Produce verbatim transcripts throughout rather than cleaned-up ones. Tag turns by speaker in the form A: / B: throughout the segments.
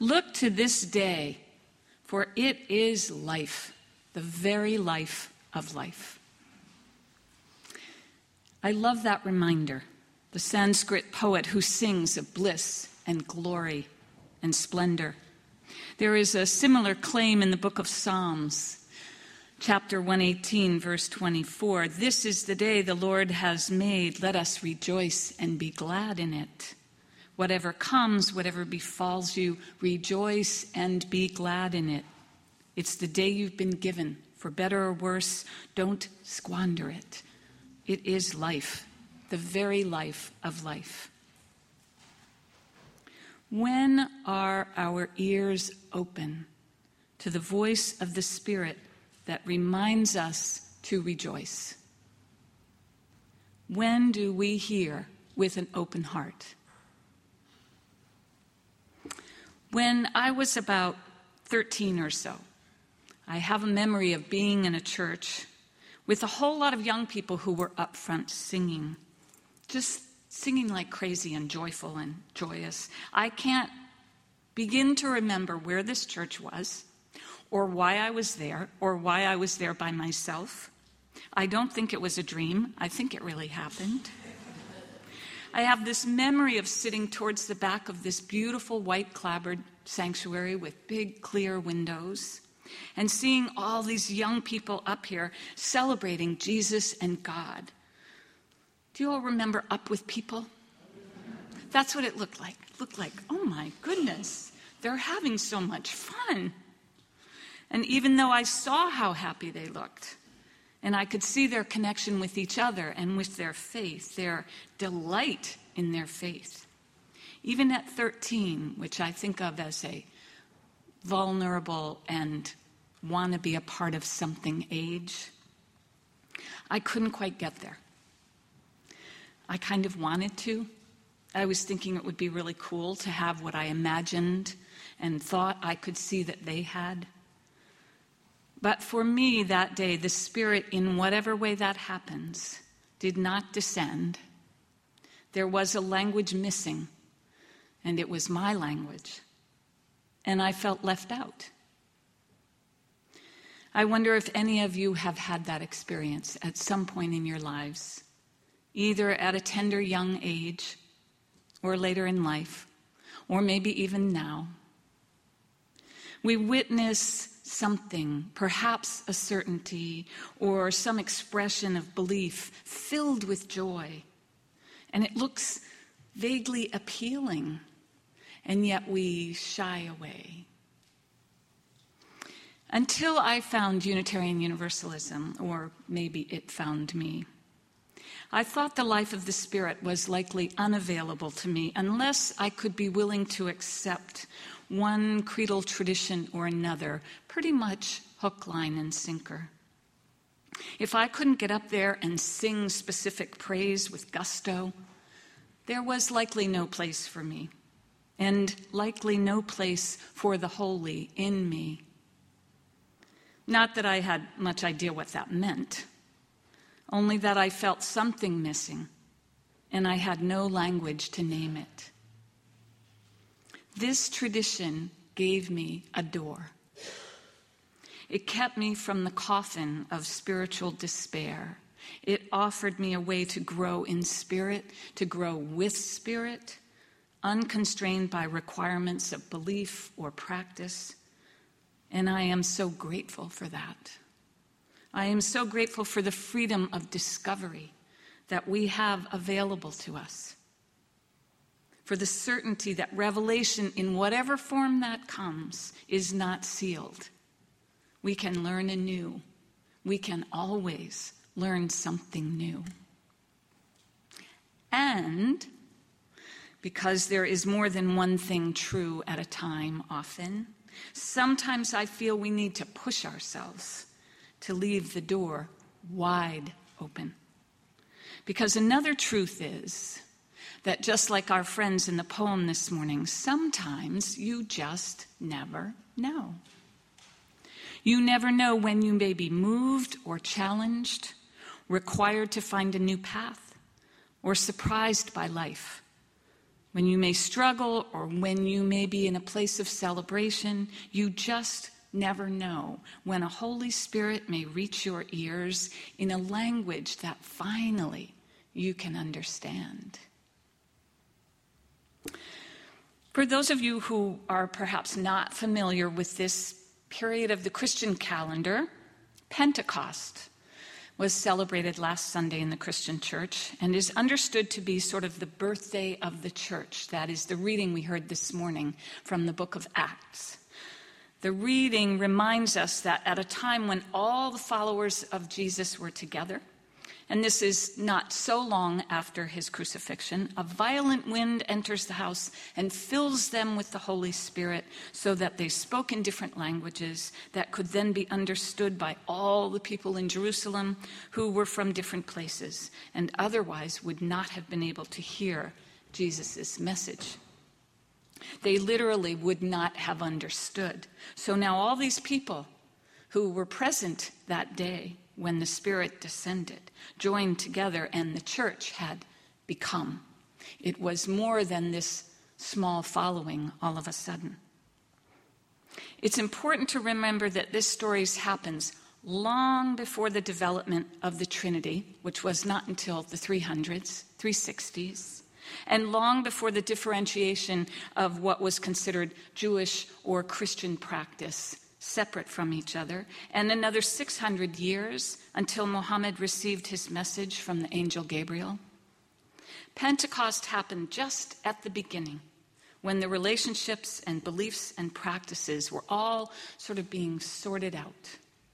A: Look to this day, for it is life, the very life of life. I love that reminder, the Sanskrit poet who sings of bliss and glory and splendor. There is a similar claim in the book of Psalms, chapter one eighteen, verse twenty-four. This is the day the Lord has made. Let us rejoice and be glad in it. Whatever comes, whatever befalls you, rejoice and be glad in it. It's the day you've been given. For better or worse, don't squander it. It is life, the very life of life. When are our ears open to the voice of the Spirit that reminds us to rejoice? When do we hear with an open heart? When I was about thirteen or so, I have a memory of being in a church with a whole lot of young people who were up front singing, just singing like crazy and joyful and joyous. I can't begin to remember where this church was, or why I was there, or why I was there by myself. I don't think it was a dream. I think it really happened. I have this memory of sitting towards the back of this beautiful white clapboard sanctuary with big clear windows and seeing all these young people up here celebrating Jesus and God. Do you all remember Up With People? That's what it looked like. It looked like, oh my goodness, they're having so much fun. And even though I saw how happy they looked, and I could see their connection with each other and with their faith, their delight in their faith, even at thirteen, which I think of as a vulnerable and want to be a part of something age, I couldn't quite get there. I kind of wanted to. I was thinking it would be really cool to have what I imagined and thought I could see that they had. But for me that day, the Spirit, in whatever way that happens, did not descend. There was a language missing, and it was my language. And I felt left out. I wonder if any of you have had that experience at some point in your lives, either at a tender young age or later in life, or maybe even now. We witness something, perhaps a certainty or some expression of belief filled with joy, and it looks vaguely appealing, and yet we shy away. Until I found Unitarian Universalism, or maybe it found me, I thought the life of the Spirit was likely unavailable to me unless I could be willing to accept one creedal tradition or another, pretty much hook, line, and sinker. If I couldn't get up there and sing specific praise with gusto, there was likely no place for me, and likely no place for the holy in me. Not that I had much idea what that meant, only that I felt something missing, and I had no language to name it. This tradition gave me a door. It kept me from the coffin of spiritual despair. It offered me a way to grow in spirit, to grow with spirit, unconstrained by requirements of belief or practice. And I am so grateful for that. I am so grateful for the freedom of discovery that we have available to us, for the certainty that revelation, in whatever form that comes, is not sealed. We can learn anew. We can always learn something new. And because there is more than one thing true at a time often, sometimes I feel we need to push ourselves to leave the door wide open. Because another truth is that just like our friends in the poem this morning, sometimes you just never know. You never know when you may be moved or challenged, required to find a new path, or surprised by life, when you may struggle or when you may be in a place of celebration, you just never know when a Holy Spirit may reach your ears in a language that finally you can understand. For those of you who are perhaps not familiar with this period of the Christian calendar, Pentecost was celebrated last Sunday in the Christian church and is understood to be sort of the birthday of the church. That is the reading we heard this morning from the book of Acts. The reading reminds us that at a time when all the followers of Jesus were together, and this is not so long after his crucifixion, a violent wind enters the house and fills them with the Holy Spirit so that they spoke in different languages that could then be understood by all the people in Jerusalem who were from different places and otherwise would not have been able to hear Jesus' message. They literally would not have understood. So now all these people who were present that day when the Spirit descended, joined together, and the church had become. It was more than this small following all of a sudden. It's important to remember that this story happens long before the development of the Trinity, which was not until the three hundreds, three sixties, and long before the differentiation of what was considered Jewish or Christian practice separate from each other, and another six hundred years until Muhammad received his message from the angel Gabriel. Pentecost happened just at the beginning, when the relationships and beliefs and practices were all sort of being sorted out.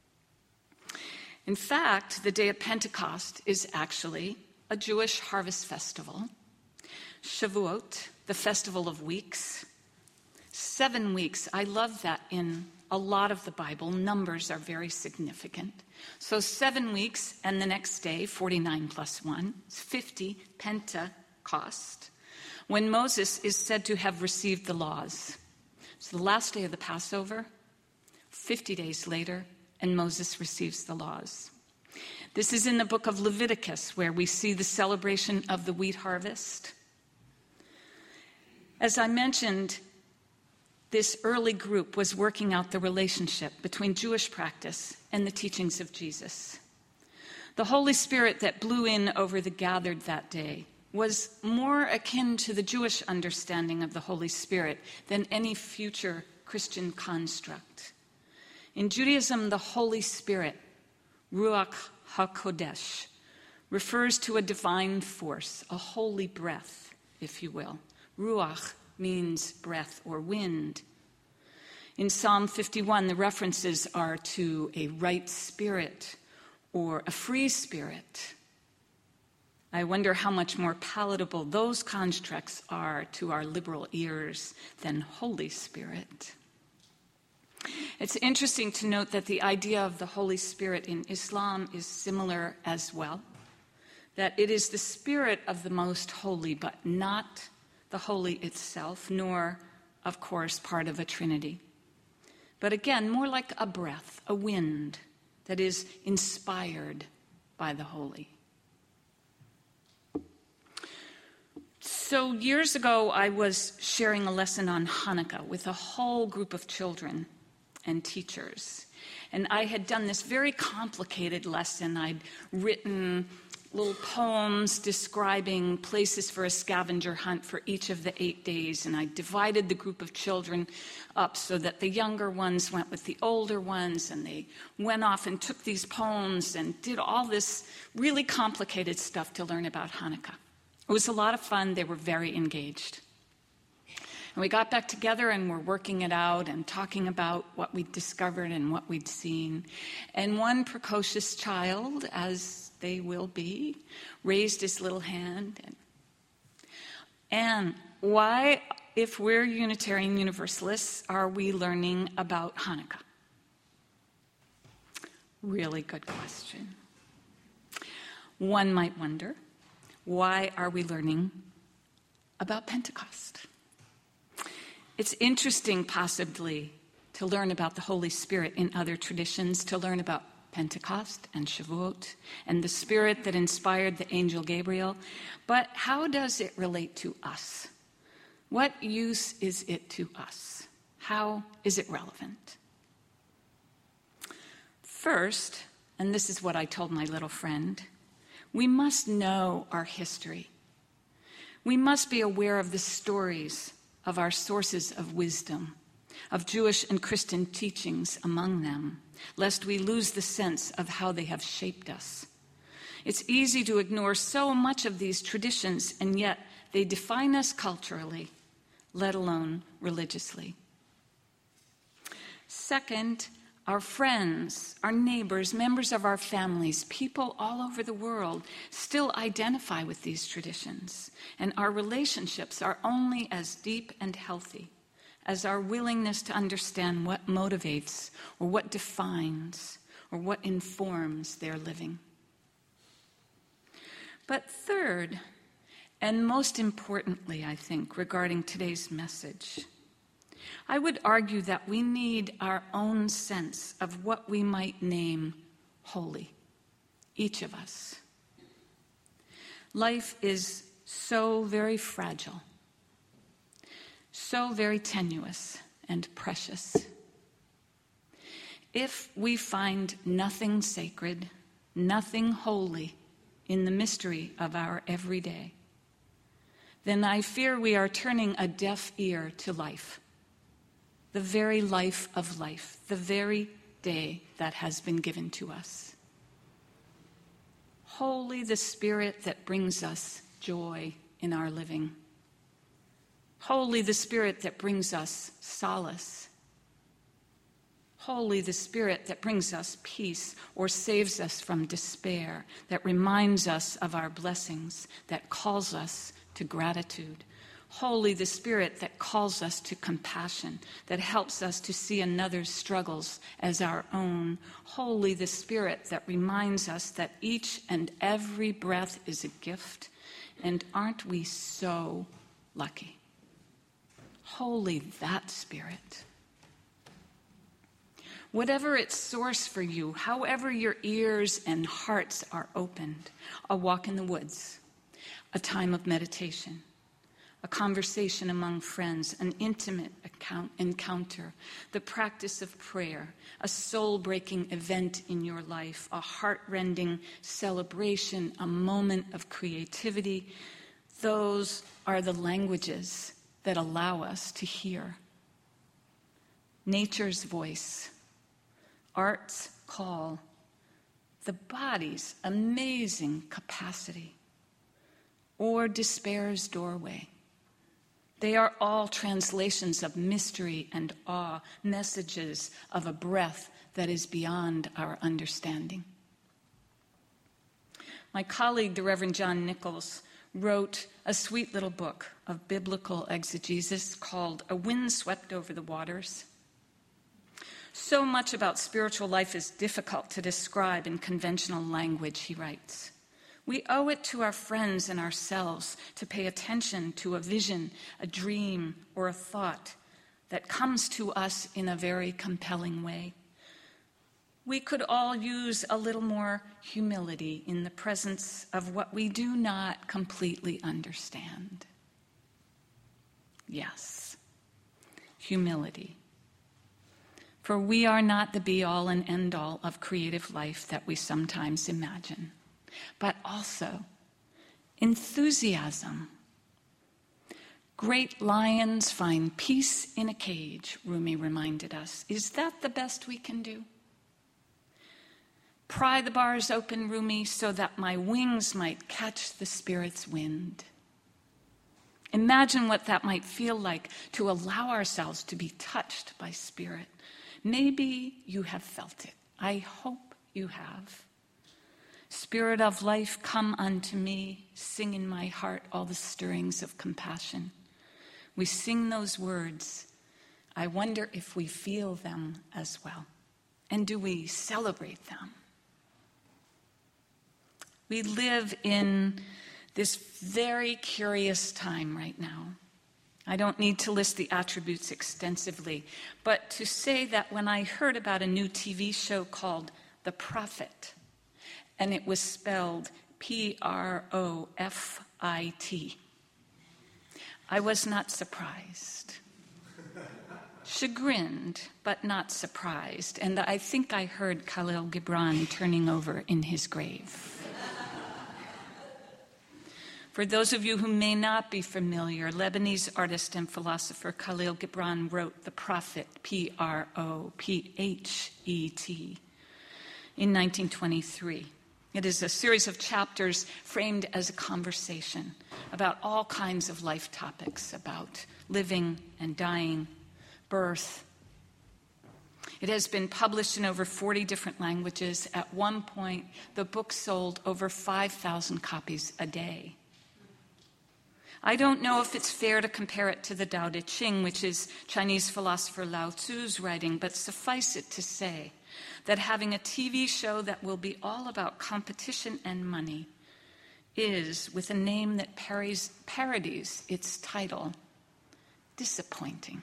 A: In fact, the day of Pentecost is actually a Jewish harvest festival, Shavuot, the festival of weeks. Seven weeks. I love that in a lot of the Bible, numbers are very significant. So seven weeks and the next day, forty-nine plus one, is fifty, Pentecost, when Moses is said to have received the laws. So the last day of the Passover, fifty days later, and Moses receives the laws. This is in the book of Leviticus, where we see the celebration of the wheat harvest. As I mentioned, this early group was working out the relationship between Jewish practice and the teachings of Jesus. The Holy Spirit that blew in over the gathered that day was more akin to the Jewish understanding of the Holy Spirit than any future Christian construct. In Judaism, the Holy Spirit, Ruach HaKodesh, refers to a divine force, a holy breath, if you will. Ruach means breath or wind. In Psalm fifty-one, the references are to a right spirit or a free spirit. I wonder how much more palatable those constructs are to our liberal ears than Holy Spirit. It's interesting to note that the idea of the Holy Spirit in Islam is similar as well, that it is the spirit of the most holy, but not the holy itself, nor, of course, part of a trinity. But again, more like a breath, a wind that is inspired by the holy. So years ago, I was sharing a lesson on Hanukkah with a whole group of children and teachers. And I had done this very complicated lesson. I'd written little poems describing places for a scavenger hunt for each of the eight days. And I divided the group of children up so that the younger ones went with the older ones, and they went off and took these poems and did all this really complicated stuff to learn about Hanukkah. It was a lot of fun. They were very engaged. And we got back together and were working it out and talking about what we'd discovered and what we'd seen. And one precocious child, as they will be, raised his little hand. And, and why, if we're Unitarian Universalists, are we learning about Hanukkah? Really good question. One might wonder, why are we learning about Pentecost? It's interesting, possibly, to learn about the Holy Spirit in other traditions, to learn about Pentecost and Shavuot and the Spirit that inspired the angel Gabriel. But how does it relate to us? What use is it to us? How is it relevant? First, and this is what I told my little friend, we must know our history. We must be aware of the stories of our sources of wisdom, of Jewish and Christian teachings among them, lest we lose the sense of how they have shaped us. It's easy to ignore so much of these traditions, and yet they define us culturally, let alone religiously. Second, our friends, our neighbors, members of our families, people all over the world still identify with these traditions, and our relationships are only as deep and healthy as our willingness to understand what motivates or what defines or what informs their living. But third, and most importantly, I think, regarding today's message, I would argue that we need our own sense of what we might name holy, each of us. Life is so very fragile, so very tenuous and precious. If we find nothing sacred, nothing holy in the mystery of our everyday, then I fear we are turning a deaf ear to life. The very life of life, the very day that has been given to us. Holy the Spirit that brings us joy in our living. Holy the Spirit that brings us solace. Holy the Spirit that brings us peace or saves us from despair, that reminds us of our blessings, that calls us to gratitude. Holy the Spirit that calls us to compassion, that helps us to see another's struggles as our own. Holy the Spirit that reminds us that each and every breath is a gift, and aren't we so lucky? Holy that Spirit. Whatever its source for you, however your ears and hearts are opened, a walk in the woods, a time of meditation, a conversation among friends, an intimate account, encounter, the practice of prayer, a soul-breaking event in your life, a heart-rending celebration, a moment of creativity. Those are the languages that allow us to hear nature's voice, art's call, the body's amazing capacity, or despair's doorway. They are all translations of mystery and awe, messages of a breath that is beyond our understanding. My colleague, the Reverend John Nichols, wrote a sweet little book of biblical exegesis called A Wind Swept Over the Waters. So much about spiritual life is difficult to describe in conventional language, he writes. We owe it to our friends and ourselves to pay attention to a vision, a dream, or a thought that comes to us in a very compelling way. We could all use a little more humility in the presence of what we do not completely understand. Yes, humility. For we are not the be-all and end-all of creative life that we sometimes imagine. But also enthusiasm. Great lions find peace in a cage, Rumi reminded us. Is that the best we can do? Pry the bars open, Rumi, so that my wings might catch the Spirit's wind. Imagine what that might feel like to allow ourselves to be touched by Spirit. Maybe you have felt it. I hope you have. Spirit of life, come unto me, sing in my heart all the stirrings of compassion. We sing those words. I wonder if we feel them as well. And do we celebrate them? We live in this very curious time right now. I don't need to list the attributes extensively, but to say that when I heard about a new T V show called The Prophet, and it was spelled P R O F I T. I was not surprised. Chagrined, but not surprised. And I think I heard Khalil Gibran turning over in his grave. For those of you who may not be familiar, Lebanese artist and philosopher Khalil Gibran wrote The Prophet, P R O P H E T, in nineteen twenty-three. It is a series of chapters framed as a conversation about all kinds of life topics, about living and dying, birth. It has been published in over forty different languages. At one point, the book sold over five thousand copies a day. I don't know if it's fair to compare it to the Tao Te Ching, which is Chinese philosopher Lao Tzu's writing, but suffice it to say that having a T V show that will be all about competition and money is, with a name that parodies, parodies its title, disappointing.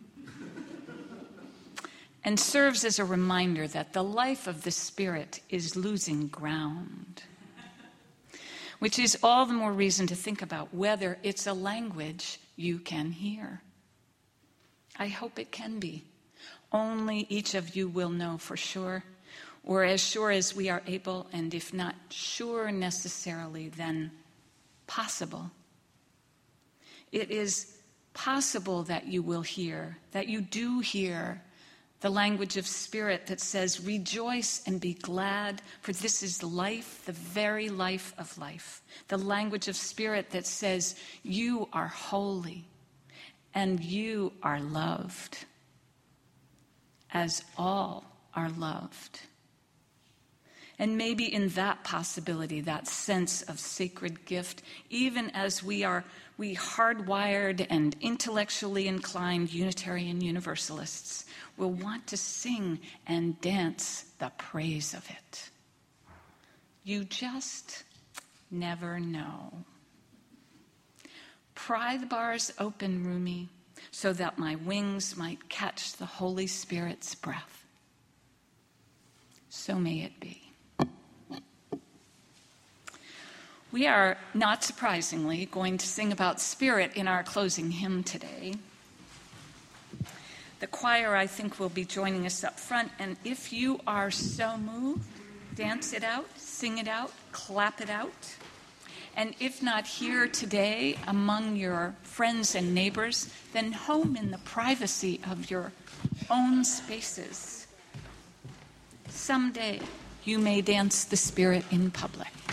A: And serves as a reminder that the life of the spirit is losing ground, which is all the more reason to think about whether it's a language you can hear. I hope it can be. Only each of you will know for sure, or as sure as we are able, and if not sure necessarily, then possible. It is possible that you will hear, that you do hear, the language of spirit that says, rejoice and be glad, for this is life, the very life of life. The language of spirit that says, you are holy and you are loved, as all are loved. And maybe in that possibility, that sense of sacred gift, even as we are we hardwired and intellectually inclined Unitarian Universalists will want to sing and dance the praise of it. You just never know. Pry the bars open, Rumi, so that my wings might catch the Holy Spirit's breath. So may it be. We are, not surprisingly, going to sing about spirit in our closing hymn today. The choir, I think, will be joining us up front, and if you are so moved, dance it out, sing it out, clap it out. And if not here today among your friends and neighbors, then home in the privacy of your own spaces. Someday you may dance the spirit in public.